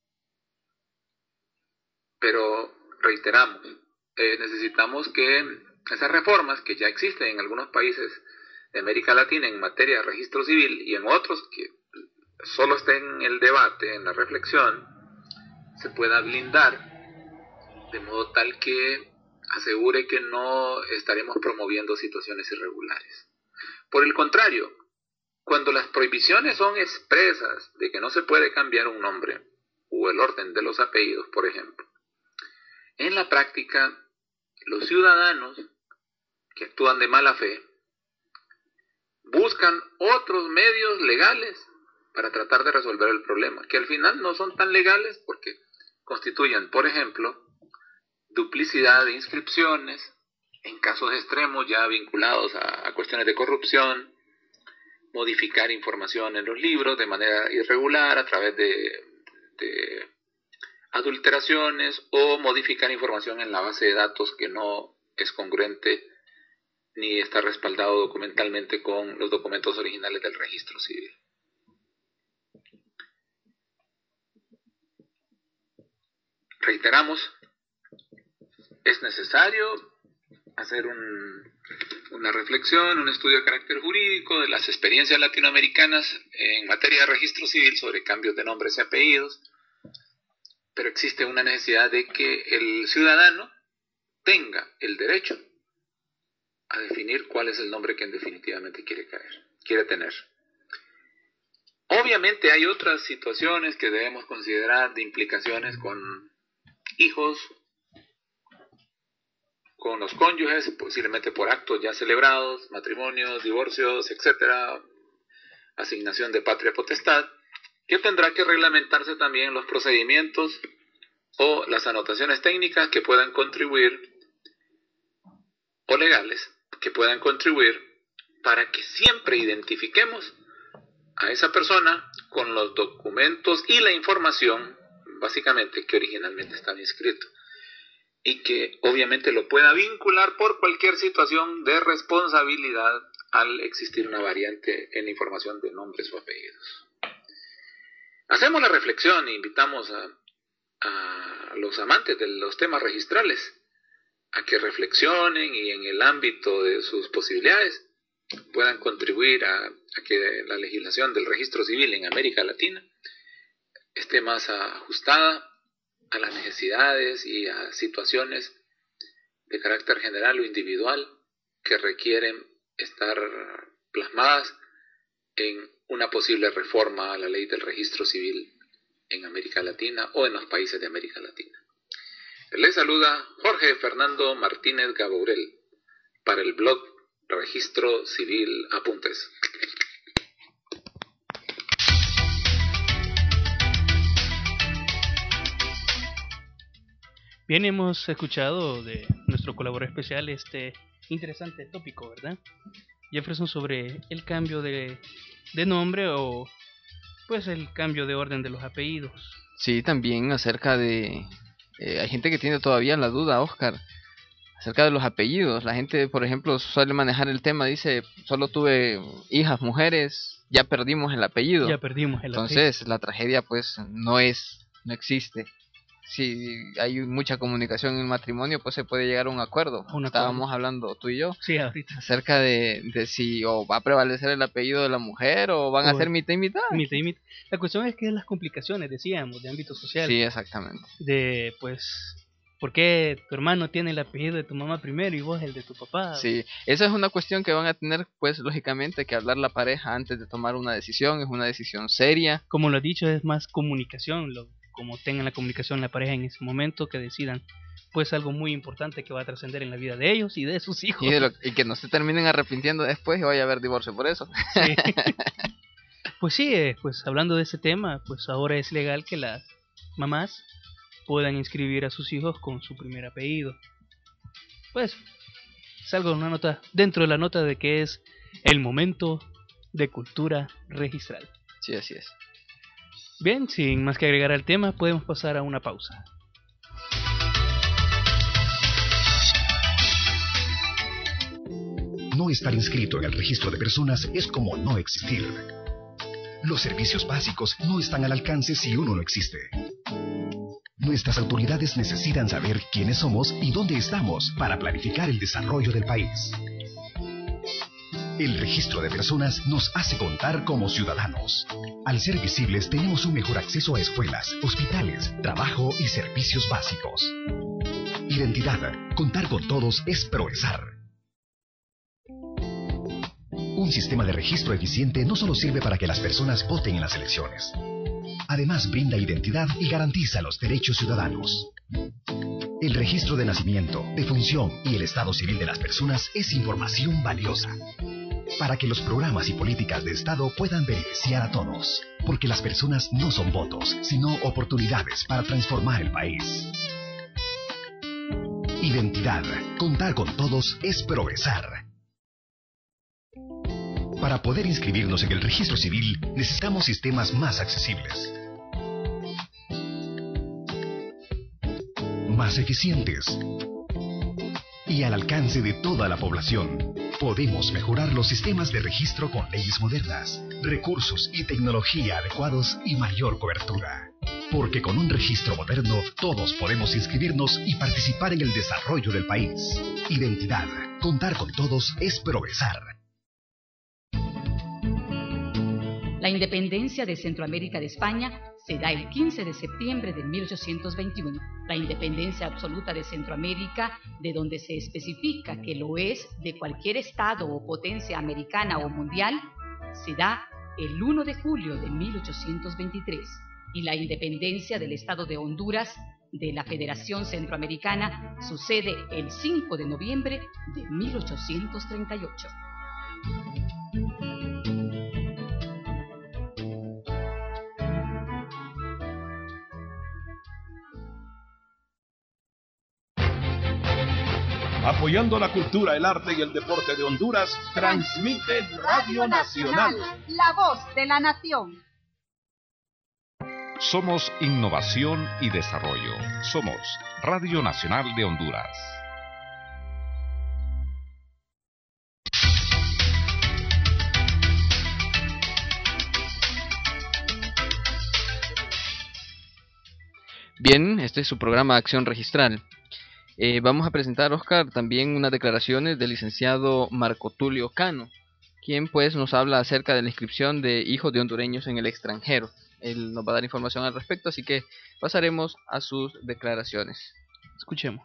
M: Pero reiteramos, necesitamos que esas reformas que ya existen en algunos países de América Latina en materia de registro civil y en otros que solo estén en el debate, en la reflexión, se pueda blindar de modo tal que asegure que no estaremos promoviendo situaciones irregulares. Por el contrario, cuando las prohibiciones son expresas de que no se puede cambiar un nombre o el orden de los apellidos, por ejemplo, en la práctica los ciudadanos que actúan de mala fe buscan otros medios legales para tratar de resolver el problema, que al final no son tan legales porque constituyen, por ejemplo, duplicidad de inscripciones, en casos extremos ya vinculados a cuestiones de corrupción, modificar información en los libros de manera irregular a través de adulteraciones o modificar información en la base de datos que no es congruente ni está respaldado documentalmente con los documentos originales del registro civil. Reiteramos, es necesario hacer una reflexión, un estudio de carácter jurídico de las experiencias latinoamericanas en materia de registro civil sobre cambios de nombres y apellidos, pero existe una necesidad de que el ciudadano tenga el derecho a definir cuál es el nombre que definitivamente quiere tener. Obviamente hay otras situaciones que debemos considerar de implicaciones con hijos, con los cónyuges, posiblemente por actos ya celebrados, matrimonios, divorcios, etcétera, asignación de patria potestad, que tendrá que reglamentarse también los procedimientos o las anotaciones técnicas que puedan contribuir, o legales, que puedan contribuir para que siempre identifiquemos a esa persona con los documentos y la información, básicamente, que originalmente estaba inscrito, y que obviamente lo pueda vincular por cualquier situación de responsabilidad al existir una variante en la información de nombres o apellidos. Hacemos la reflexión e invitamos a los amantes de los temas registrales a que reflexionen y en el ámbito de sus posibilidades puedan contribuir a que la legislación del registro civil en América Latina esté más ajustada a las necesidades y a situaciones de carácter general o individual que requieren estar plasmadas en una posible reforma a la ley del registro civil en América Latina o en los países de América Latina. Les saluda Jorge Fernando Martínez Gabourel para el blog Registro Civil Apuntes.
C: Bien, hemos escuchado de nuestro colaborador especial este interesante tópico, ¿verdad? Jefferson, sobre el cambio de nombre o pues el cambio de orden de los apellidos.
D: Sí, también acerca de... hay gente que tiene todavía la duda, Oscar, acerca de los apellidos. La gente, por ejemplo, suele manejar el tema, dice, solo tuve hijas mujeres, ya perdimos el apellido.
C: Ya perdimos el
D: Entonces,
C: apellido.
D: la tragedia pues no existe. Si hay mucha comunicación en el matrimonio, pues se puede llegar a un acuerdo. Estábamos hablando tú y yo acerca de si o va a prevalecer el apellido de la mujer o van a ser mitad y mitad.
C: Mitad y mitad. La cuestión es que las complicaciones, decíamos, de ámbito social.
D: Sí, exactamente.
C: De pues ¿por qué tu hermano tiene el apellido de tu mamá primero y vos el de tu papá?
D: Sí, esa es una cuestión que van a tener, pues, lógicamente, que hablar la pareja antes de tomar una decisión. Es una decisión seria.
C: Como lo he dicho, es más comunicación, como tengan la comunicación la pareja en ese momento, que decidan, pues, algo muy importante que va a trascender en la vida de ellos y de sus hijos.
D: Y que no se terminen arrepintiendo después y vaya a haber divorcio por eso.
C: Sí. Pues sí, pues hablando de ese tema, pues ahora es legal que las mamás puedan inscribir a sus hijos con su primer apellido. Pues salgo una nota dentro de la nota de que es el momento de cultura registral.
D: Sí, así es.
C: Bien, sin más que agregar al tema, podemos pasar a una pausa.
G: No estar inscrito en el registro de personas es como no existir. Los servicios básicos no están al alcance si uno no existe. Nuestras autoridades necesitan saber quiénes somos y dónde estamos para planificar el desarrollo del país. El registro de personas nos hace contar como ciudadanos. Al ser visibles tenemos un mejor acceso a escuelas, hospitales, trabajo y servicios básicos. Identidad, contar con todos es progresar. Un sistema de registro eficiente no solo sirve para que las personas voten en las elecciones. Además, brinda identidad y garantiza los derechos ciudadanos. El registro de nacimiento, defunción y el estado civil de las personas es información valiosa para que los programas y políticas de Estado puedan beneficiar a todos, porque las personas no son votos, sino oportunidades para transformar el país. Identidad, contar con todos es progresar. Para poder inscribirnos en el registro civil, necesitamos sistemas más accesibles, más eficientes y al alcance de toda la población. Podemos mejorar los sistemas de registro con leyes modernas, recursos y tecnología adecuados y mayor cobertura. Porque con un registro moderno, todos podemos inscribirnos y participar en el desarrollo del país. Identidad, contar con todos es progresar.
B: La independencia de Centroamérica de España se da el 15 de septiembre de 1821. La independencia absoluta de Centroamérica, de donde se especifica que lo es de cualquier estado o potencia americana o mundial, se da el 1 de julio de 1823. Y la independencia del estado de Honduras, de la Federación Centroamericana, sucede el 5 de noviembre de 1838.
H: Apoyando la cultura, el arte y el deporte de Honduras, transmite Radio Nacional,
N: la voz de la nación.
K: Somos innovación y desarrollo. Somos Radio Nacional de Honduras.
D: Bien, este es su programa Acción Registral. Vamos a presentar, Oscar, también unas declaraciones del licenciado Marco Tulio Cano, quien pues nos habla acerca de la inscripción de hijos de hondureños en el extranjero. Él nos va a dar información al respecto, así que pasaremos a sus declaraciones.
C: Escuchemos.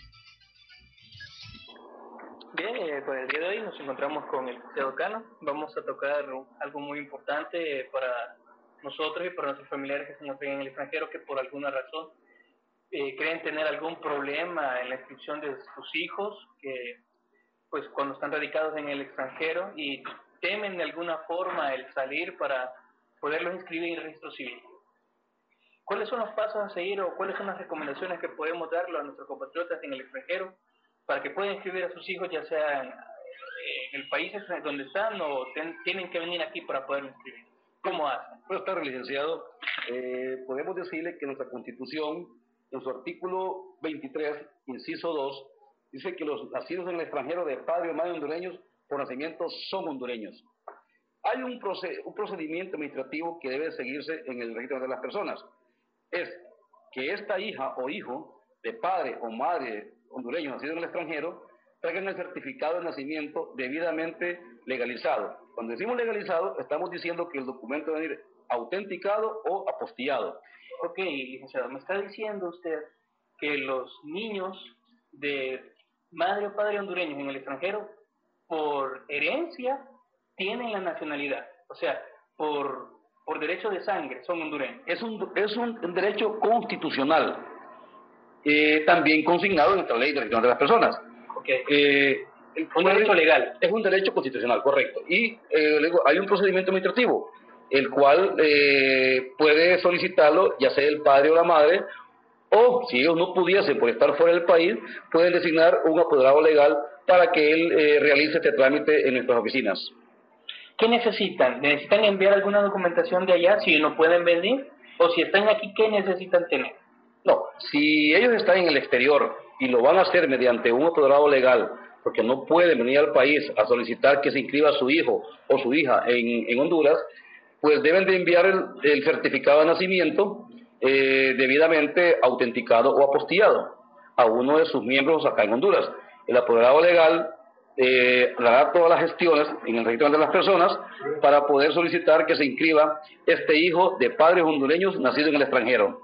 O: Bien, pues el día de hoy nos encontramos con el licenciado Cano. Vamos a tocar algo muy importante para nosotros y para nuestros familiares que se encuentran en el extranjero, que por alguna razón creen tener algún problema en la inscripción de sus hijos, que pues cuando están radicados en el extranjero y temen de alguna forma el salir para poderlos inscribir en el registro civil. ¿Cuáles son los pasos a seguir o cuáles son las recomendaciones que podemos darle a nuestros compatriotas en el extranjero para que puedan inscribir a sus hijos, ya sea en el país donde están o tienen que venir aquí para poder inscribir? ¿Cómo hacen?
P: Buenas tardes, licenciado. Podemos decirle que nuestra Constitución, en su artículo 23, inciso 2, dice que los nacidos en el extranjero de padre o madre hondureños por nacimiento son hondureños. Hay un procedimiento administrativo que debe seguirse en el registro de las personas. Es que esta hija o hijo de padre o madre hondureño nacido en el extranjero traigan el certificado de nacimiento debidamente legalizado. Cuando decimos legalizado, estamos diciendo que el documento debe venir autenticado o apostillado.
O: Ok, licenciado, me está diciendo usted que los niños de madre o padre hondureños en el extranjero, por herencia, tienen la nacionalidad. O sea, por derecho de sangre son hondureños.
P: Es un derecho constitucional, también consignado en nuestra ley de derechos de las personas.
O: Un derecho legal.
P: Es un derecho constitucional, correcto. Y hay un procedimiento administrativo, el cual puede solicitarlo, ya sea el padre o la madre, o si ellos no pudiesen por estar fuera del país, pueden designar un apoderado legal para que él realice este trámite en nuestras oficinas.
O: ¿Qué necesitan? ¿Necesitan enviar alguna documentación de allá si no pueden venir? ¿O si están aquí, qué necesitan tener?
P: No, si ellos están en el exterior y lo van a hacer mediante un apoderado legal, porque no pueden venir al país a solicitar que se inscriba su hijo o su hija en Honduras, pues deben de enviar el certificado de nacimiento debidamente autenticado o apostillado a uno de sus miembros acá en Honduras. El apoderado legal hará todas las gestiones en el registro de las personas para poder solicitar que se inscriba este hijo de padres hondureños nacido en el extranjero.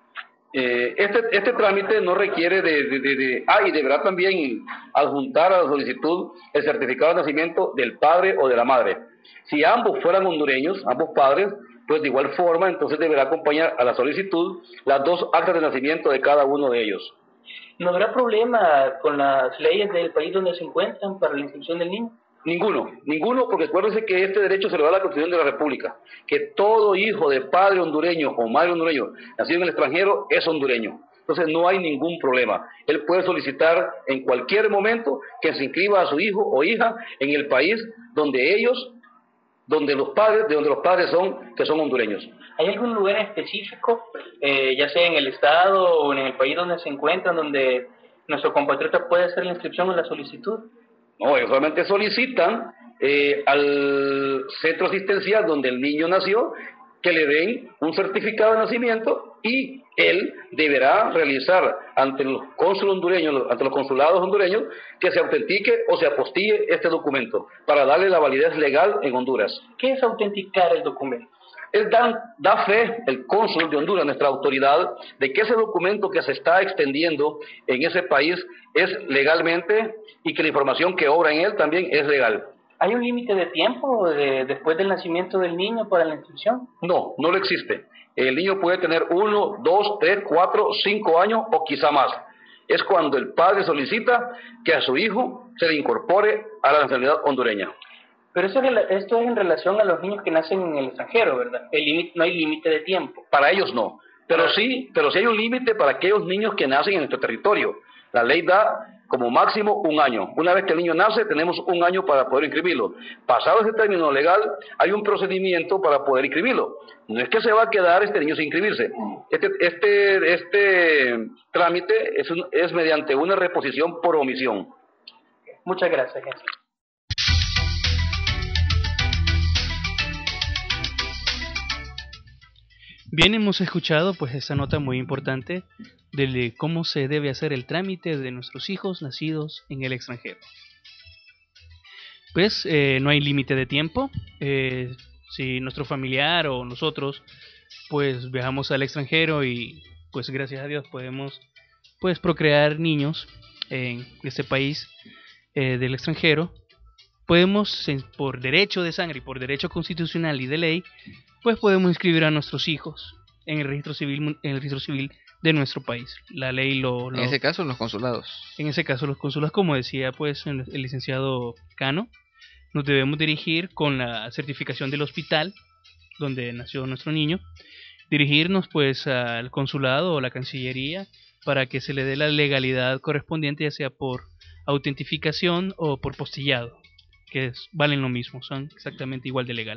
P: Este trámite no requiere y deberá también adjuntar a la solicitud el certificado de nacimiento del padre o de la madre. Si ambos fueran hondureños, ambos padres, pues de igual forma, entonces deberá acompañar a la solicitud las 2 actas de nacimiento de cada uno de ellos.
O: ¿No habrá problema con las leyes del país donde se encuentran para la inscripción del niño?
P: Ninguno, porque acuérdense que este derecho se lo da la Constitución de la República, que todo hijo de padre hondureño o madre hondureño nacido en el extranjero es hondureño. Entonces no hay ningún problema. Él puede solicitar en cualquier momento que se inscriba a su hijo o hija en el país donde los padres son hondureños.
O: ¿Hay algún lugar específico, ya sea en el estado o en el país donde se encuentran, donde nuestro compatriota puede hacer la inscripción en la solicitud?
P: No, ellos solamente solicitan al centro asistencial donde el niño nació que le den un certificado de nacimiento y él deberá realizar ante los cónsules hondureños, ante los consulados hondureños, que se autentique o se apostille este documento para darle la validez legal en Honduras.
O: ¿Qué es autenticar el documento?
P: Es da fe el cónsul de Honduras, nuestra autoridad, de que ese documento que se está extendiendo en ese país es legalmente y que la información que obra en él también es legal.
O: ¿Hay un límite de tiempo después del nacimiento del niño para la inscripción?
P: No lo existe. El niño puede tener 1, 2, 3, 4, 5 años o quizá más. Es cuando el padre solicita que a su hijo se le incorpore a la nacionalidad hondureña.
O: Pero esto es en relación a los niños que nacen en el extranjero, ¿verdad? No hay límite de tiempo.
P: Para ellos no, pero sí hay un límite para aquellos niños que nacen en nuestro territorio. La ley da como máximo 1 año. Una vez que el niño nace, tenemos 1 año para poder inscribirlo. Pasado ese término legal, hay un procedimiento para poder inscribirlo. No es que se va a quedar este niño sin inscribirse. Este trámite es mediante una reposición por omisión.
O: Muchas gracias, Jesús.
C: Bien, hemos escuchado pues esta nota muy importante de cómo se debe hacer el trámite de nuestros hijos nacidos en el extranjero. Pues no hay límite de tiempo. Si nuestro familiar o nosotros pues viajamos al extranjero y pues gracias a Dios podemos pues procrear niños en este país del extranjero, podemos por derecho de sangre y por derecho constitucional y de ley pues podemos inscribir a nuestros hijos en el registro civil de nuestro país. La ley
D: en ese caso los consulados.
C: En ese caso los consulados, como decía pues el licenciado Cano, nos debemos dirigir con la certificación del hospital donde nació nuestro niño, dirigirnos pues al consulado o la Cancillería para que se le dé la legalidad correspondiente, ya sea por autentificación o por postillado, que valen lo mismo, son exactamente igual de legal.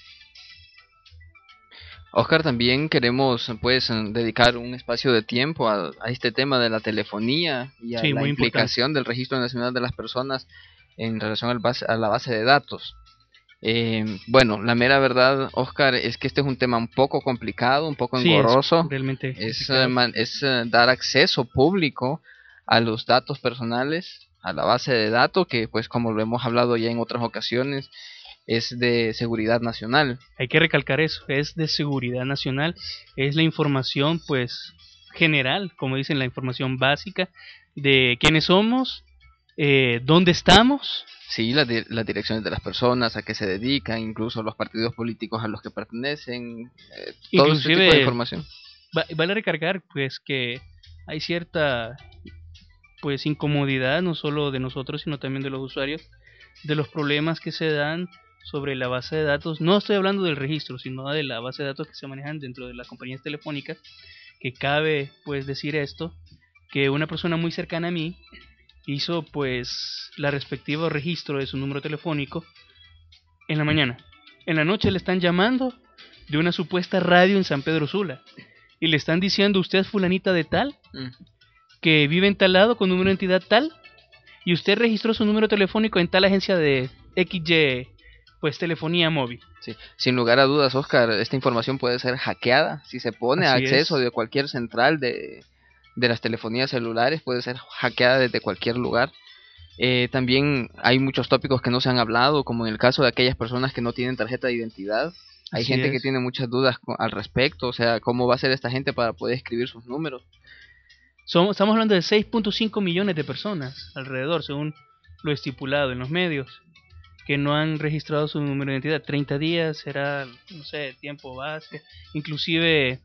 D: Oscar, también queremos pues dedicar un espacio de tiempo a este tema de la telefonía y a la implicación del Registro Nacional de las Personas en relación a la base de datos. Bueno, la mera verdad, Oscar, es que este es un tema un poco complicado, un poco engorroso. Es dar acceso público a los datos personales, a la base de datos, que pues como lo hemos hablado ya en otras ocasiones, es de seguridad nacional.
C: Hay que recalcar eso, es de seguridad nacional, es la información pues general, como dicen, la información básica de quiénes somos, dónde estamos.
D: Sí, las direcciones de las personas, a qué se dedican, incluso los partidos políticos a los que pertenecen, todo ese tipo de información.
C: Vale recargar pues que hay cierta pues incomodidad, no solo de nosotros, sino también de los usuarios, de los problemas que se dan sobre la base de datos. No estoy hablando del registro, sino de la base de datos que se manejan dentro de las compañías telefónicas, que cabe pues decir esto, que una persona muy cercana a mí hizo pues la respectiva registro de su número telefónico en la mañana. En la noche le están llamando de una supuesta radio en San Pedro Sula y le están diciendo: usted es fulanita de tal, que vive en tal lado con número de entidad tal, y usted registró su número telefónico en tal agencia de XY, pues telefonía móvil.
D: Sí, sin lugar a dudas, Oscar, esta información puede ser hackeada. Si se pone a acceso de cualquier central de las telefonías celulares, puede ser hackeada desde cualquier lugar. También hay muchos tópicos que no se han hablado, como en el caso de aquellas personas que no tienen tarjeta de identidad. Hay gente que tiene muchas dudas al respecto, o sea, ¿cómo va a ser esta gente para poder escribir sus números?
C: Estamos hablando de 6.5 millones de personas alrededor, según lo estipulado en los medios, que no han registrado su número de identidad. 30 días será, no sé, tiempo base. Inclusive,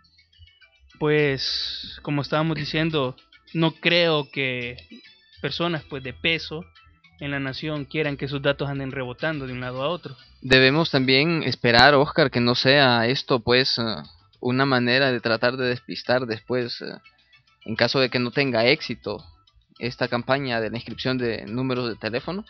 C: pues, como estábamos diciendo, no creo que personas pues de peso en la nación quieran que sus datos anden rebotando de un lado a otro.
D: Debemos también esperar, Oscar, que no sea esto pues una manera de tratar de despistar después, en caso de que no tenga éxito esta campaña de la inscripción de números de teléfono,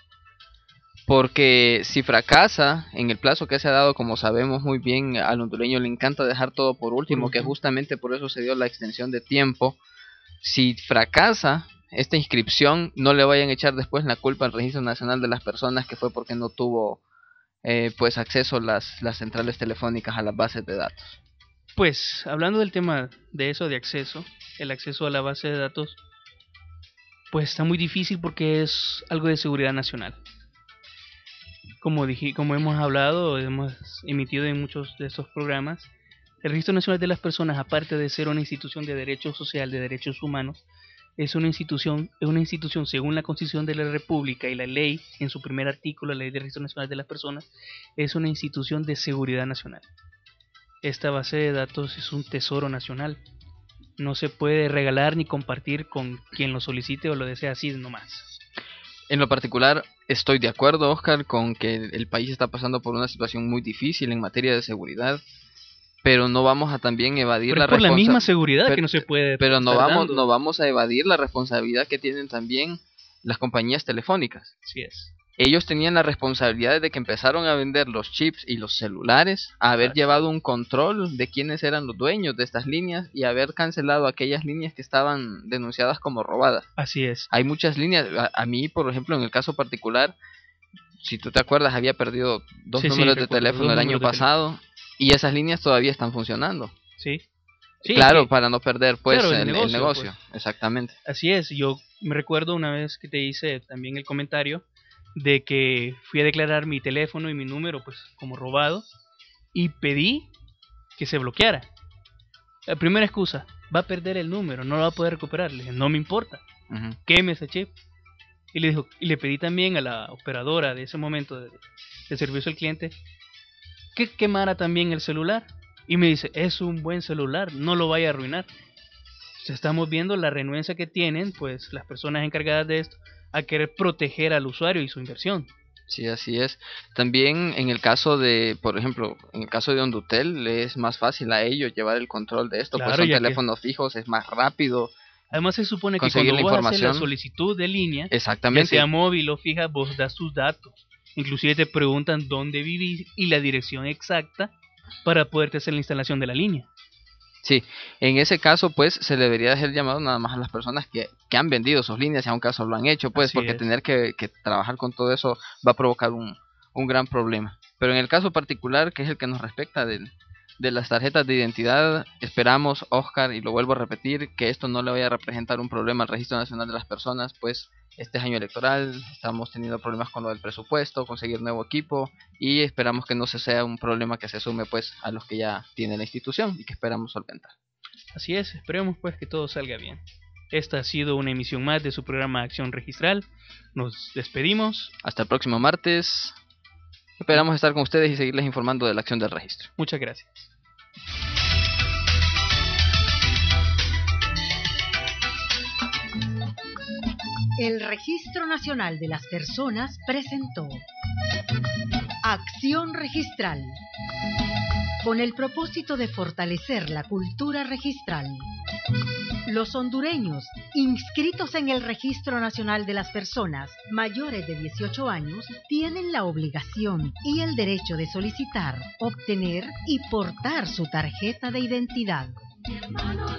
D: porque si fracasa en el plazo que se ha dado, como sabemos muy bien, al hondureño le encanta dejar todo por último, que justamente por eso se dio la extensión de tiempo. Si fracasa esta inscripción, no le vayan a echar después la culpa al Registro Nacional de las Personas, que fue porque no tuvo pues acceso las centrales telefónicas a las bases de datos.
C: Pues, hablando del tema de eso, de acceso, el acceso a la base de datos, pues está muy difícil porque es algo de seguridad nacional. Como hemos hablado, hemos emitido en muchos de estos programas, el Registro Nacional de las Personas, aparte de ser una institución de derecho social, de derechos humanos, es una institución según la Constitución de la República y la ley, en su primer artículo, la Ley del Registro Nacional de las Personas, es una institución de seguridad nacional. Esta base de datos es un tesoro nacional. No se puede regalar ni compartir con quien lo solicite o lo desea así nomás.
D: En lo particular, estoy de acuerdo, Oscar, con que el país está pasando por una situación muy difícil en materia de seguridad, pero no vamos a también evadir la
C: responsabilidad. Por la misma seguridad que no se puede.
D: Pero no vamos a evadir la responsabilidad que tienen también las compañías telefónicas.
C: Así es.
D: Ellos tenían la responsabilidad desde que empezaron a vender los chips y los celulares, a haber llevado un control de quiénes eran los dueños de estas líneas y haber cancelado aquellas líneas que estaban denunciadas como robadas.
C: Así es.
D: Hay muchas líneas. A mí, por ejemplo, en el caso particular, si tú te acuerdas, había perdido dos números de teléfono el año pasado y esas líneas todavía están funcionando.
C: Sí.
D: Claro, para no perder pues el negocio. Pues. Exactamente.
C: Así es. Yo me recuerdo una vez que te hice también el comentario de que fui a declarar mi teléfono y mi número pues como robado y pedí que se bloqueara. La primera excusa: va a perder el número, no lo va a poder recuperar. Le dije, no me importa, queme ese chip. Y le pedí también a la operadora de ese momento de servicio al cliente que quemara también el celular. Y me dice, es un buen celular, no lo vaya a arruinar. Estamos viendo la renuencia que tienen pues las personas encargadas de esto a querer proteger al usuario y su inversión.
D: Sí, así es. También en el caso de, por ejemplo, en el caso de Hondutel, le es más fácil a ellos llevar el control de esto, claro, pues son teléfonos fijos, es más rápido.
C: Además se supone que cuando vos haces la solicitud de línea,
D: exactamente,
C: ya sea móvil o fija, vos das tus datos. Inclusive te preguntan dónde vivís y la dirección exacta para poderte hacer la instalación de la línea.
D: Sí, en ese caso pues se debería hacer llamado nada más a las personas que han vendido sus líneas, si a un caso lo han hecho, pues, porque tener que trabajar con todo eso va a provocar un gran problema. Pero en el caso particular, que es el que nos respecta de las tarjetas de identidad, esperamos, Oscar, y lo vuelvo a repetir, que esto no le vaya a representar un problema al Registro Nacional de las Personas, pues este año electoral estamos teniendo problemas con lo del presupuesto, conseguir nuevo equipo, y esperamos que no sea un problema que se sume pues a los que ya tiene la institución y que esperamos solventar.
C: Así es, esperemos pues que todo salga bien. Esta ha sido una emisión más de su programa Acción Registral. Nos despedimos.
D: Hasta el próximo martes. Esperamos estar con ustedes y seguirles informando de la acción del registro.
C: Muchas gracias.
B: El Registro Nacional de las Personas presentó Acción Registral, con el propósito de fortalecer la cultura registral. Los hondureños inscritos en el Registro Nacional de las Personas mayores de 18 años tienen la obligación y el derecho de solicitar, obtener y portar su tarjeta de identidad.